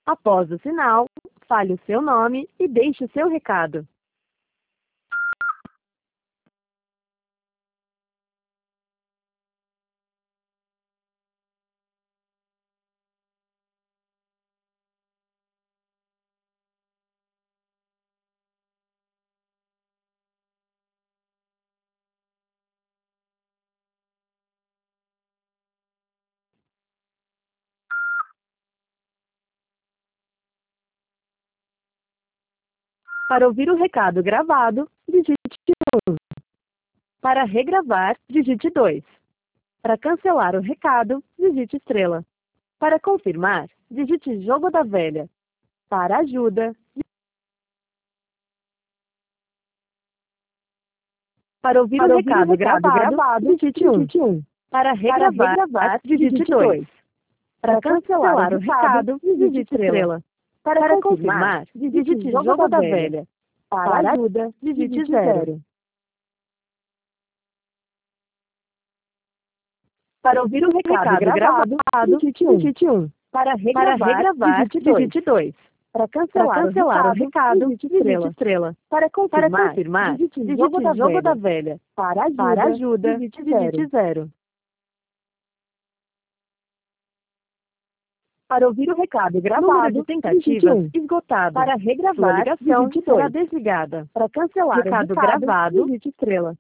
Após o sinal, fale o seu nome e deixe o seu recado. Para ouvir o recado gravado, digite 1. Para regravar, digite 2. Para cancelar o recado, digite estrela. Para confirmar, digite jogo da velha. Para ajuda, para ouvir o recado gravado, digite 1. Para regravar, digite 2. Para cancelar o recado, digite estrela. Para confirmar, digite jogo da velha. Para ajuda, digite 0. Para ouvir o recado gravado, digite 1. Para regravar, digite 2. Para cancelar o recado, digite estrela. Para confirmar, digite jogo da velha. Para ajuda, digite 0. Para ouvir o recado gravado, número de tentativas esgotado. Para regravar, digite 2. Será desligada. Para cancelar recado gravado, digite estrela.